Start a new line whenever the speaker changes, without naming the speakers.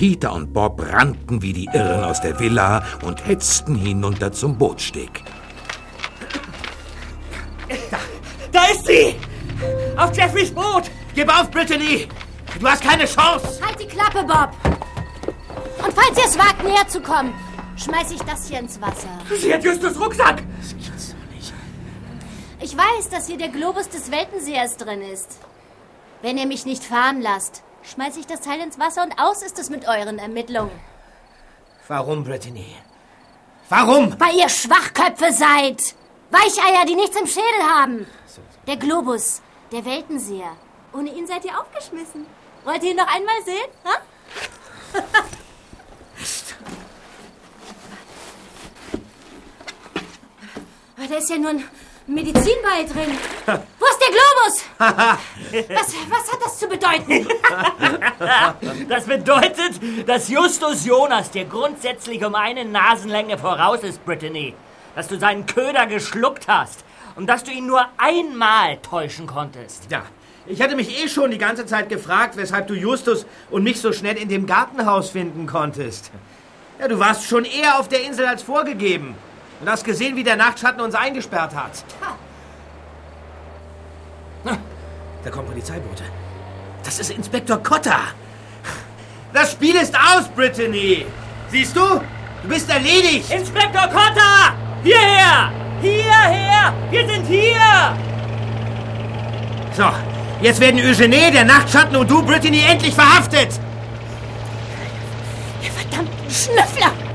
Peter und Bob rannten wie die Irren aus der Villa und hetzten hinunter zum Bootssteg.
Da ist sie! Auf Jeffreys Boot! Gib auf, Brittany! Du hast keine Chance!
Halt die Klappe, Bob! Und falls ihr es wagt, näher zu kommen, schmeiß ich das hier ins Wasser.
Sie hat Justus Rucksack!
Das gibt's doch nicht.
Ich weiß, dass hier der Globus des Weltenseers drin ist. Wenn ihr mich nicht fahren lasst, schmeiß ich das Teil ins Wasser und aus ist es mit euren Ermittlungen.
Warum, Brittany? Warum?
Weil ihr Schwachköpfe seid! Weicheier, die nichts im Schädel haben! Der Globus, der Weltenseher. Ohne ihn seid ihr aufgeschmissen. Wollt ihr ihn noch einmal sehen? Ha? Aber da ist ja nur ein Medizinball drin. Wo ist der Globus? Was hat das zu bedeuten?
Das bedeutet, dass Justus Jonas dir grundsätzlich um eine Nasenlänge voraus ist, Brittany. Dass du seinen Köder geschluckt hast und dass du ihn nur einmal täuschen konntest.
Ja, ich hatte mich schon die ganze Zeit gefragt, weshalb du Justus und mich so schnell in dem Gartenhaus finden konntest. Ja, du warst schon eher auf der Insel als vorgegeben. Und hast gesehen, wie der Nachtschatten uns eingesperrt hat. Na, da kommen Polizeibote. Das ist Inspektor Cotter. Das Spiel ist aus, Brittany. Siehst du? Du bist erledigt.
Inspektor Cotter! Hierher! Hierher! Wir sind hier!
So, jetzt werden Eugenie, der Nachtschatten und du, Brittany, endlich verhaftet.
Ihr verdammten Schnüffler!